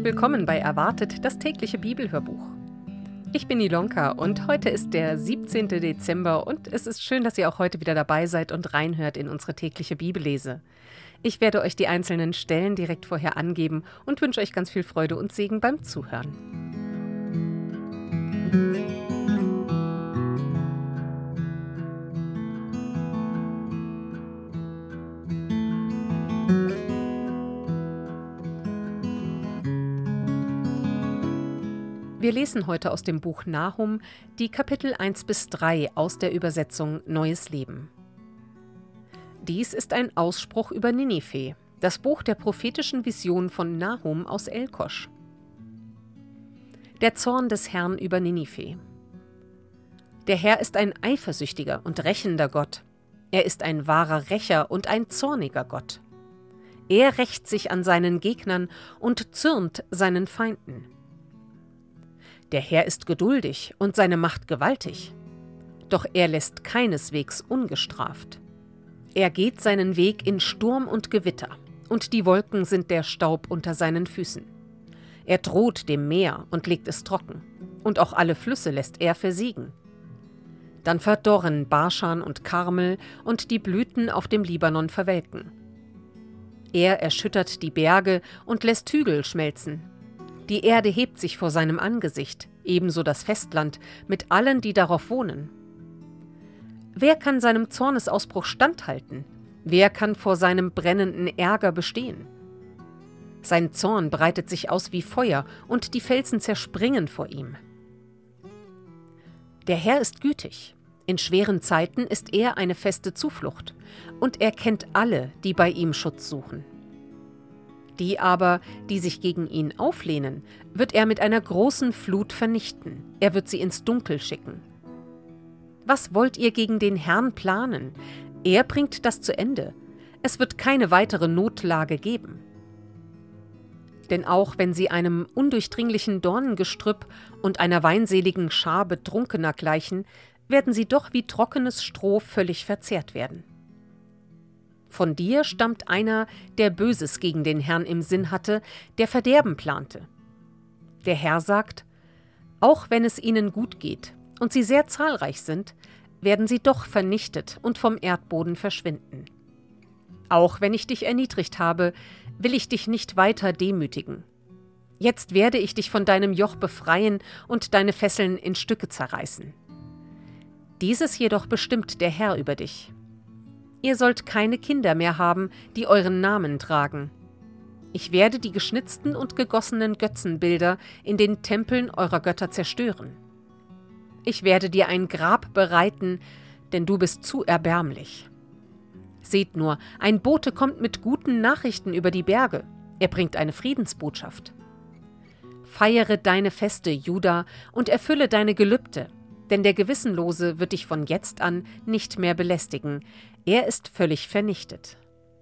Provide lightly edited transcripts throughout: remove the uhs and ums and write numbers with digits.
willkommen bei Erwartet, das tägliche Bibelhörbuch. Ich bin Ilonka und heute ist der 17. Dezember und es ist schön, dass ihr auch heute wieder dabei seid und reinhört in unsere tägliche Bibellese. Ich werde euch die einzelnen Stellen direkt vorher angeben und wünsche euch ganz viel Freude und Segen beim Zuhören. Wir lesen heute aus dem Buch Nahum die Kapitel 1-3 aus der Übersetzung Neues Leben. Dies ist ein Ausspruch über Ninive, das Buch der prophetischen Vision von Nahum aus Elkosch. Der Zorn des Herrn über Ninive. Der Herr ist ein eifersüchtiger und rächender Gott. Er ist ein wahrer Rächer und ein zorniger Gott. Er rächt sich an seinen Gegnern und zürnt seinen Feinden. Der Herr ist geduldig und seine Macht gewaltig. Doch er lässt keineswegs ungestraft. Er geht seinen Weg in Sturm und Gewitter, und die Wolken sind der Staub unter seinen Füßen. Er droht dem Meer und legt es trocken, und auch alle Flüsse lässt er versiegen. Dann verdorren Baschan und Karmel, und die Blüten auf dem Libanon verwelken. Er erschüttert die Berge und lässt Hügel schmelzen. Die Erde hebt sich vor seinem Angesicht, ebenso das Festland, mit allen, die darauf wohnen. Wer kann seinem Zornesausbruch standhalten? Wer kann vor seinem brennenden Ärger bestehen? Sein Zorn breitet sich aus wie Feuer, und die Felsen zerspringen vor ihm. Der Herr ist gütig. In schweren Zeiten ist er eine feste Zuflucht, und er kennt alle, die bei ihm Schutz suchen. Die aber, die sich gegen ihn auflehnen, wird er mit einer großen Flut vernichten. Er wird sie ins Dunkel schicken. Was wollt ihr gegen den Herrn planen? Er bringt das zu Ende. Es wird keine weitere Notlage geben. Denn auch wenn sie einem undurchdringlichen Dornengestrüpp und einer weinseligen Schar Betrunkener gleichen, werden sie doch wie trockenes Stroh völlig verzehrt werden. Von dir stammt einer, der Böses gegen den Herrn im Sinn hatte, der Verderben plante. Der Herr sagt: Auch wenn es ihnen gut geht und sie sehr zahlreich sind, werden sie doch vernichtet und vom Erdboden verschwinden. Auch wenn ich dich erniedrigt habe, will ich dich nicht weiter demütigen. Jetzt werde ich dich von deinem Joch befreien und deine Fesseln in Stücke zerreißen. Dieses jedoch bestimmt der Herr über dich. Ihr sollt keine Kinder mehr haben, die euren Namen tragen. Ich werde die geschnitzten und gegossenen Götzenbilder in den Tempeln eurer Götter zerstören. Ich werde dir ein Grab bereiten, denn du bist zu erbärmlich. Seht nur, ein Bote kommt mit guten Nachrichten über die Berge. Er bringt eine Friedensbotschaft. Feiere deine Feste, Juda, und erfülle deine Gelübde, denn der Gewissenlose wird dich von jetzt an nicht mehr belästigen. Er ist völlig vernichtet.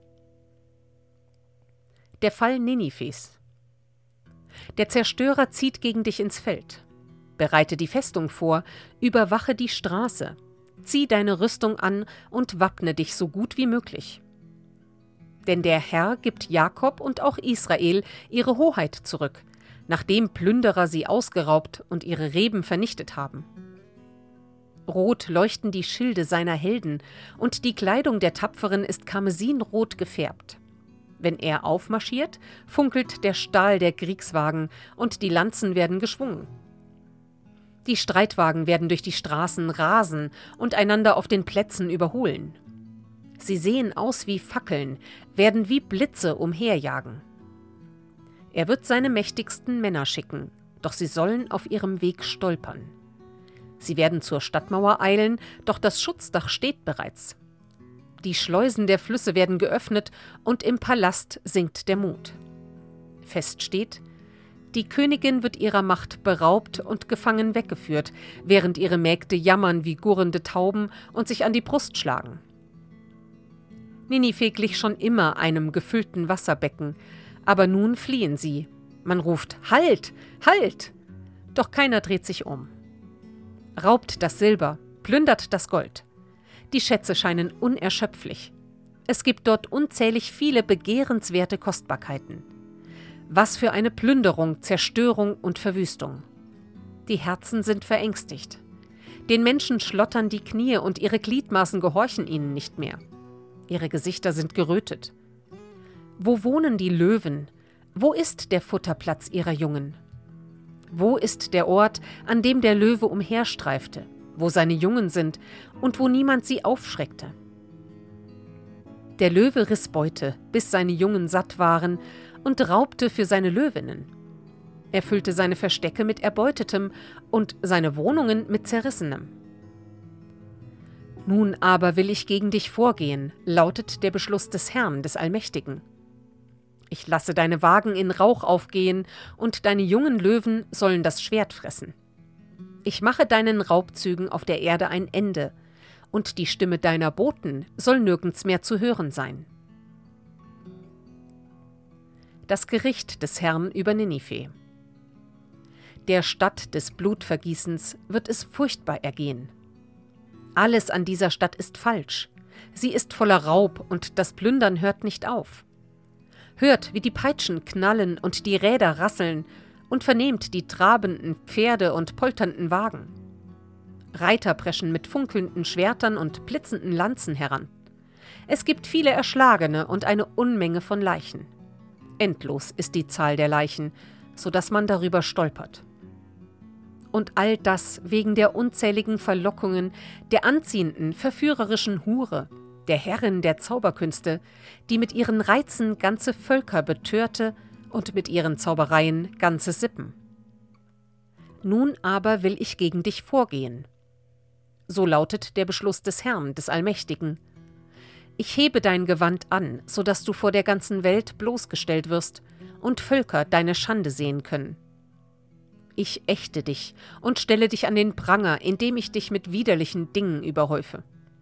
Der Fall Ninives. Der Zerstörer zieht gegen dich ins Feld. Bereite die Festung vor, überwache die Straße. Zieh deine Rüstung an und wappne dich so gut wie möglich. Denn der Herr gibt Jakob und auch Israel ihre Hoheit zurück, nachdem Plünderer sie ausgeraubt und ihre Reben vernichtet haben. Rot leuchten die Schilde seiner Helden, und die Kleidung der Tapferen ist karmesinrot gefärbt. Wenn er aufmarschiert, funkelt der Stahl der Kriegswagen, und die Lanzen werden geschwungen. Die Streitwagen werden durch die Straßen rasen und einander auf den Plätzen überholen. Sie sehen aus wie Fackeln, werden wie Blitze umherjagen. Er wird seine mächtigsten Männer schicken, doch sie sollen auf ihrem Weg stolpern. Sie werden zur Stadtmauer eilen, doch das Schutzdach steht bereits. Die Schleusen der Flüsse werden geöffnet, und im Palast sinkt der Mut. Fest steht: Die Königin wird ihrer Macht beraubt und gefangen weggeführt, während ihre Mägde jammern wie gurrende Tauben und sich an die Brust schlagen. Ninive glich schon immer einem gefüllten Wasserbecken, aber nun fliehen sie. Man ruft: Halt! Halt! Doch keiner dreht sich um. Raubt das Silber, plündert das Gold. Die Schätze scheinen unerschöpflich. Es gibt dort unzählig viele begehrenswerte Kostbarkeiten. Was für eine Plünderung, Zerstörung und Verwüstung. Die Herzen sind verängstigt. Den Menschen schlottern die Knie und ihre Gliedmaßen gehorchen ihnen nicht mehr. Ihre Gesichter sind gerötet. Wo wohnen die Löwen? Wo ist der Futterplatz ihrer Jungen? Wo ist der Ort, an dem der Löwe umherstreifte, wo seine Jungen sind und wo niemand sie aufschreckte? Der Löwe riss Beute, bis seine Jungen satt waren, und raubte für seine Löwinnen. Er füllte seine Verstecke mit Erbeutetem und seine Wohnungen mit Zerrissenem. Nun aber will ich gegen dich vorgehen, lautet der Beschluss des Herrn, des Allmächtigen. Ich lasse deine Wagen in Rauch aufgehen, und deine jungen Löwen sollen das Schwert fressen. Ich mache deinen Raubzügen auf der Erde ein Ende, und die Stimme deiner Boten soll nirgends mehr zu hören sein. Das Gericht des Herrn über Ninive. Der Stadt des Blutvergießens wird es furchtbar ergehen. Alles an dieser Stadt ist falsch. Sie ist voller Raub, und das Plündern hört nicht auf. Hört, wie die Peitschen knallen und die Räder rasseln, und vernehmt die trabenden Pferde und polternden Wagen. Reiter preschen mit funkelnden Schwertern und blitzenden Lanzen heran. Es gibt viele Erschlagene und eine Unmenge von Leichen. Endlos ist die Zahl der Leichen, so dass man darüber stolpert. Und all das wegen der unzähligen Verlockungen, der anziehenden, verführerischen Hure, der Herrin der Zauberkünste, die mit ihren Reizen ganze Völker betörte und mit ihren Zaubereien ganze Sippen. Nun aber will ich gegen dich vorgehen. So lautet der Beschluss des Herrn, des Allmächtigen. Ich hebe dein Gewand an, so dass du vor der ganzen Welt bloßgestellt wirst und Völker deine Schande sehen können. Ich ächte dich und stelle dich an den Pranger, indem ich dich mit widerlichen Dingen überhäufe.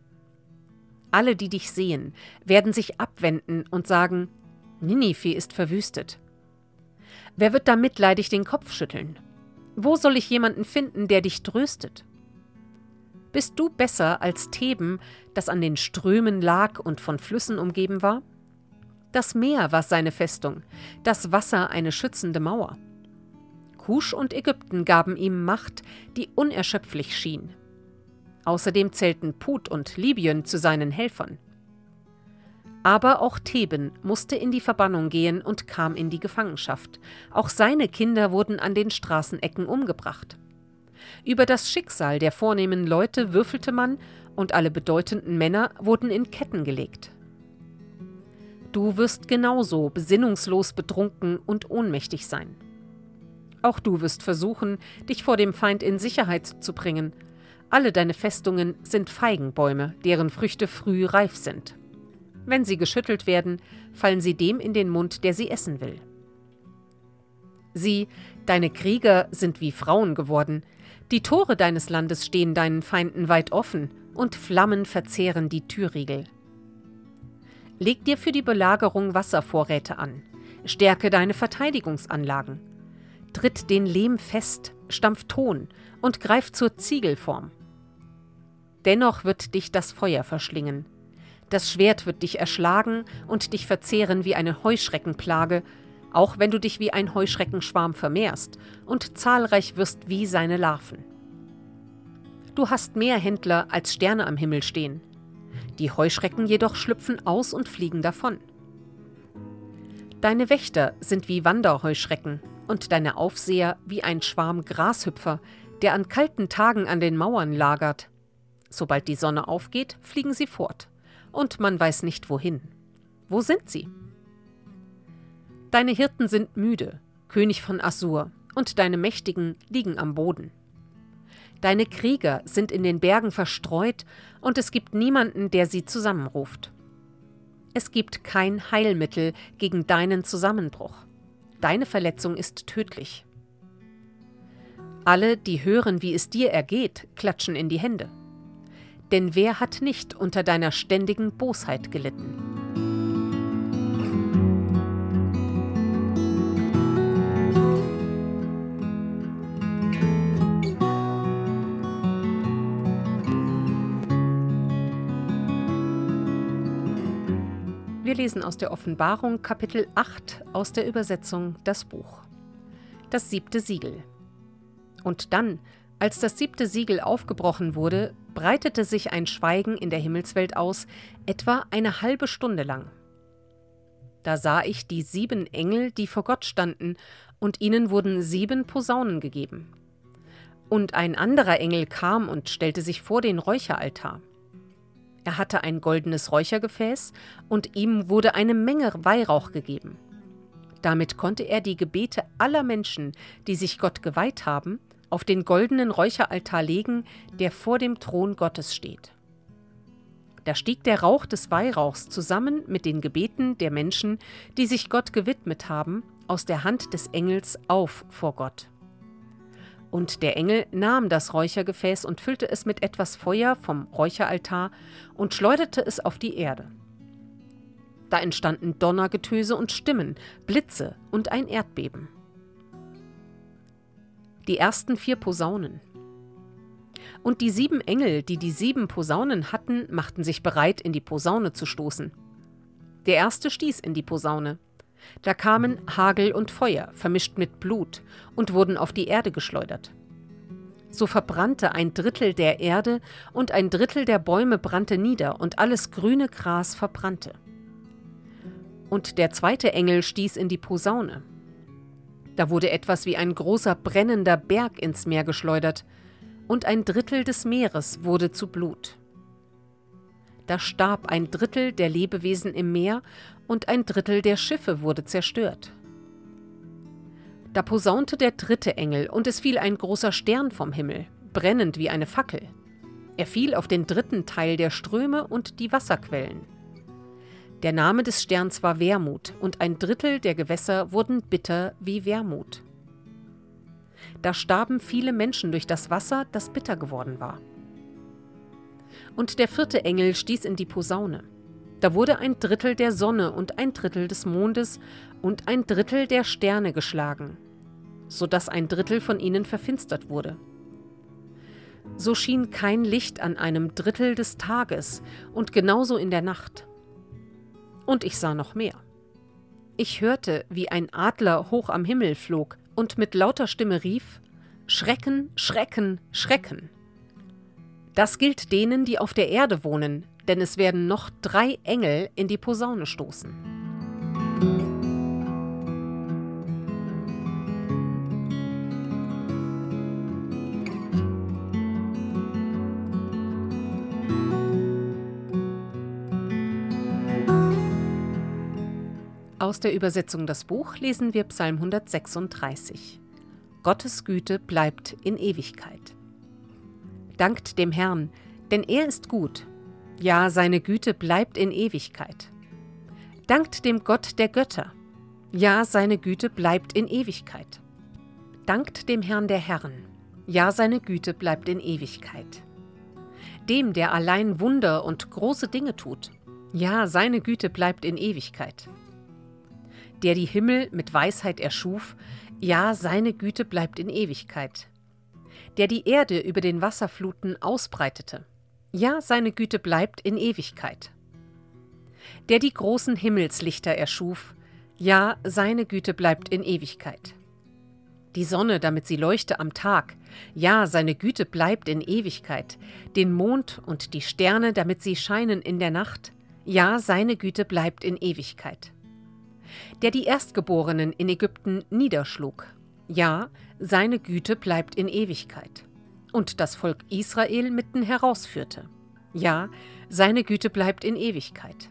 Alle, die dich sehen, werden sich abwenden und sagen, Ninive ist verwüstet. Wer wird da mitleidig den Kopf schütteln? Wo soll ich jemanden finden, der dich tröstet? Bist du besser als Theben, das an den Strömen lag und von Flüssen umgeben war? Das Meer war seine Festung, das Wasser eine schützende Mauer. Kusch und Ägypten gaben ihm Macht, die unerschöpflich schien. Außerdem zählten Put und Libyen zu seinen Helfern. Aber auch Theben musste in die Verbannung gehen und kam in die Gefangenschaft. Auch seine Kinder wurden an den Straßenecken umgebracht. Über das Schicksal der vornehmen Leute würfelte man, und alle bedeutenden Männer wurden in Ketten gelegt. Du wirst genauso besinnungslos betrunken und ohnmächtig sein. Auch du wirst versuchen, dich vor dem Feind in Sicherheit zu bringen. Alle deine Festungen sind Feigenbäume, deren Früchte früh reif sind. Wenn sie geschüttelt werden, fallen sie dem in den Mund, der sie essen will. Sieh, deine Krieger sind wie Frauen geworden. Die Tore deines Landes stehen deinen Feinden weit offen, und Flammen verzehren die Türriegel. Leg dir für die Belagerung Wasservorräte an. Stärke deine Verteidigungsanlagen. Tritt den Lehm fest, stampf Ton und greif zur Ziegelform. Dennoch wird dich das Feuer verschlingen. Das Schwert wird dich erschlagen und dich verzehren wie eine Heuschreckenplage, auch wenn du dich wie ein Heuschreckenschwarm vermehrst und zahlreich wirst wie seine Larven. Du hast mehr Händler als Sterne am Himmel stehen. Die Heuschrecken jedoch schlüpfen aus und fliegen davon. Deine Wächter sind wie Wanderheuschrecken und deine Aufseher wie ein Schwarm Grashüpfer, der an kalten Tagen an den Mauern lagert. Sobald die Sonne aufgeht, fliegen sie fort, und man weiß nicht wohin. Wo sind sie? Deine Hirten sind müde, König von Assur, und deine Mächtigen liegen am Boden. Deine Krieger sind in den Bergen verstreut, und es gibt niemanden, der sie zusammenruft. Es gibt kein Heilmittel gegen deinen Zusammenbruch. Deine Verletzung ist tödlich. Alle, die hören, wie es dir ergeht, klatschen in die Hände. Denn wer hat nicht unter deiner ständigen Bosheit gelitten? Wir Wir lesen aus der Offenbarung Kapitel 8 aus der Übersetzung Das Buch. Das 7. Siegel. Und dann, als das 7. Siegel aufgebrochen wurde, breitete sich ein Schweigen in der Himmelswelt aus, etwa eine halbe Stunde lang. Da sah ich die 7 Engel, die vor Gott standen, und ihnen wurden 7 Posaunen gegeben. Und ein anderer Engel kam und stellte sich vor den Räucheraltar. Er hatte ein goldenes Räuchergefäß, und ihm wurde eine Menge Weihrauch gegeben. Damit konnte er die Gebete aller Menschen, die sich Gott geweiht haben, auf den goldenen Räucheraltar legen, der vor dem Thron Gottes steht. Da stieg der Rauch des Weihrauchs zusammen mit den Gebeten der Menschen, die sich Gott gewidmet haben, aus der Hand des Engels auf vor Gott. Und der Engel nahm das Räuchergefäß und füllte es mit etwas Feuer vom Räucheraltar und schleuderte es auf die Erde. Da entstanden Donnergetöse und Stimmen, Blitze und ein Erdbeben. Die ersten 4 Posaunen. Und die 7 Engel, die die 7 Posaunen hatten, machten sich bereit, in die Posaune zu stoßen. Der erste stieß in die Posaune. Da kamen Hagel und Feuer, vermischt mit Blut, und wurden auf die Erde geschleudert. So verbrannte 1/3 der Erde und 1/3 der Bäume brannte nieder, und alles grüne Gras verbrannte. Und der zweite Engel stieß in die Posaune. Da wurde etwas wie ein großer brennender Berg ins Meer geschleudert, und 1/3 des Meeres wurde zu Blut. Da starb 1/3 der Lebewesen im Meer, und 1/3 der Schiffe wurde zerstört. Da posaunte der 3. Engel, und es fiel ein großer Stern vom Himmel, brennend wie eine Fackel. Er fiel auf den 3. Teil der Ströme und die Wasserquellen. Der Name des Sterns war Wermut, und 1/3 der Gewässer wurden bitter wie Wermut. Da starben viele Menschen durch das Wasser, das bitter geworden war. Und der 4. Engel stieß in die Posaune. Da wurde 1/3 der Sonne und 1/3 des Mondes und 1/3 der Sterne geschlagen, sodass 1/3 von ihnen verfinstert wurde. So schien kein Licht an einem 1/3 des Tages und genauso in der Nacht. Und ich sah noch mehr. Ich hörte, wie ein Adler hoch am Himmel flog und mit lauter Stimme rief: Schrecken, Schrecken, Schrecken! Das gilt denen, die auf der Erde wohnen, denn es werden noch 3 Engel in die Posaune stoßen. Aus der Übersetzung Das Buch lesen wir Psalm 136. Gottes Güte bleibt in Ewigkeit. Dankt dem Herrn, denn er ist gut. Ja, seine Güte bleibt in Ewigkeit. Dankt dem Gott der Götter. Ja, seine Güte bleibt in Ewigkeit. Dankt dem Herrn der Herren. Ja, seine Güte bleibt in Ewigkeit. Dem, der allein Wunder und große Dinge tut. Ja, seine Güte bleibt in Ewigkeit. Der die Himmel mit Weisheit erschuf. Ja, seine Güte bleibt in Ewigkeit. Der die Erde über den Wasserfluten ausbreitete. Ja, seine Güte bleibt in Ewigkeit. Der die großen Himmelslichter erschuf. Ja, seine Güte bleibt in Ewigkeit. Die Sonne, damit sie leuchte am Tag. Ja, seine Güte bleibt in Ewigkeit. Den Mond und die Sterne, damit sie scheinen in der Nacht. Ja, seine Güte bleibt in Ewigkeit. Der die Erstgeborenen in Ägypten niederschlug. Ja, seine Güte bleibt in Ewigkeit. Und das Volk Israel mitten herausführte. Ja, seine Güte bleibt in Ewigkeit.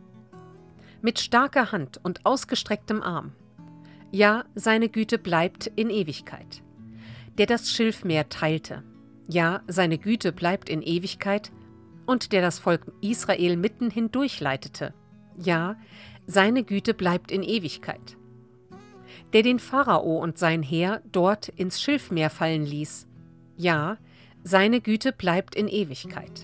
Mit starker Hand und ausgestrecktem Arm. Ja, seine Güte bleibt in Ewigkeit. Der das Schilfmeer teilte. Ja, seine Güte bleibt in Ewigkeit. Und der das Volk Israel mitten hindurchleitete. Ja, seine Güte bleibt in Ewigkeit. Der den Pharao und sein Heer dort ins Schilfmeer fallen ließ. Ja, seine Güte bleibt in Ewigkeit.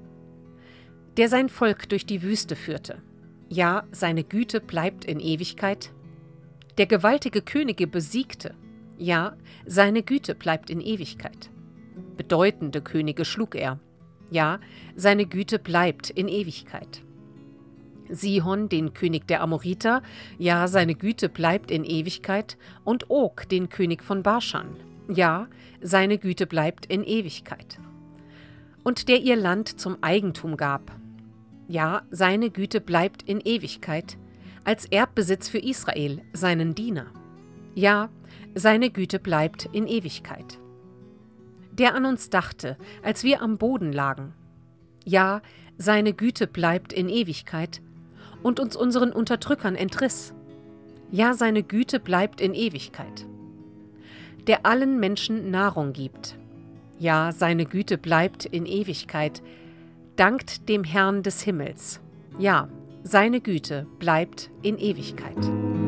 Der sein Volk durch die Wüste führte. Ja, seine Güte bleibt in Ewigkeit. Der gewaltige Könige besiegte. Ja, seine Güte bleibt in Ewigkeit. Bedeutende Könige schlug er. Ja, seine Güte bleibt in Ewigkeit. Sihon, den König der Amoriter, ja, seine Güte bleibt in Ewigkeit, und Og, den König von Baschan, ja, seine Güte bleibt in Ewigkeit. Und der ihr Land zum Eigentum gab, ja, seine Güte bleibt in Ewigkeit, als Erbbesitz für Israel, seinen Diener. Ja, seine Güte bleibt in Ewigkeit. Der an uns dachte, als wir am Boden lagen. Ja, seine Güte bleibt in Ewigkeit und uns unseren Unterdrückern entriss. Ja, seine Güte bleibt in Ewigkeit. Der allen Menschen Nahrung gibt. Ja, seine Güte bleibt in Ewigkeit. Dankt dem Herrn des Himmels. Ja, seine Güte bleibt in Ewigkeit.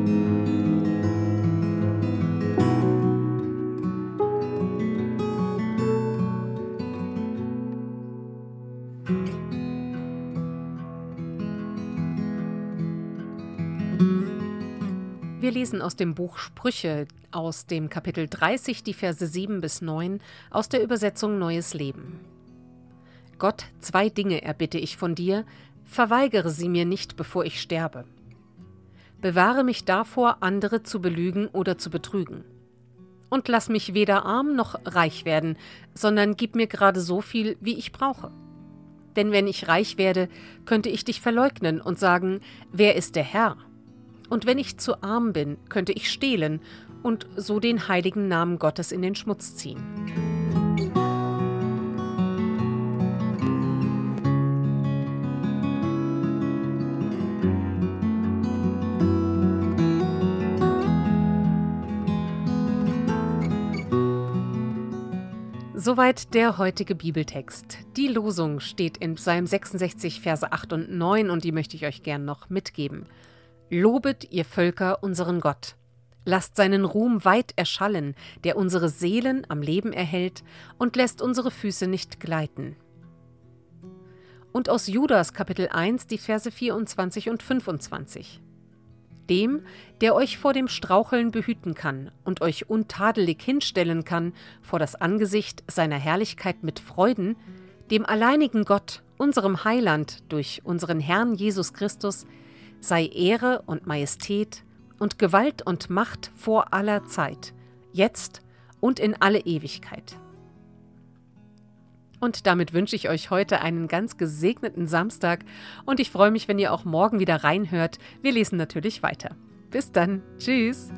Wir lesen aus dem Buch Sprüche, aus dem Kapitel 30, die Verse 7 bis 9, aus der Übersetzung Neues Leben. Gott, 2 Dinge erbitte ich von dir, verweigere sie mir nicht, bevor ich sterbe. Bewahre mich davor, andere zu belügen oder zu betrügen. Und lass mich weder arm noch reich werden, sondern gib mir gerade so viel, wie ich brauche. Denn wenn ich reich werde, könnte ich dich verleugnen und sagen, wer ist der Herr? Und wenn ich zu arm bin, könnte ich stehlen und so den heiligen Namen Gottes in den Schmutz ziehen. Soweit der heutige Bibeltext. Die Losung steht in Psalm 66, Verse 8 und 9 und die möchte ich euch gern noch mitgeben. Lobet, ihr Völker, unseren Gott. Lasst seinen Ruhm weit erschallen, der unsere Seelen am Leben erhält und lässt unsere Füße nicht gleiten. Und aus Judas Kapitel 1, die Verse 24 und 25. Dem, der euch vor dem Straucheln behüten kann und euch untadelig hinstellen kann vor das Angesicht seiner Herrlichkeit mit Freuden, dem alleinigen Gott, unserem Heiland durch unseren Herrn Jesus Christus, sei Ehre und Majestät und Gewalt und Macht vor aller Zeit, jetzt und in alle Ewigkeit. Und damit wünsche ich euch heute einen ganz gesegneten Samstag und ich freue mich, wenn ihr auch morgen wieder reinhört. Wir lesen natürlich weiter. Bis dann. Tschüss.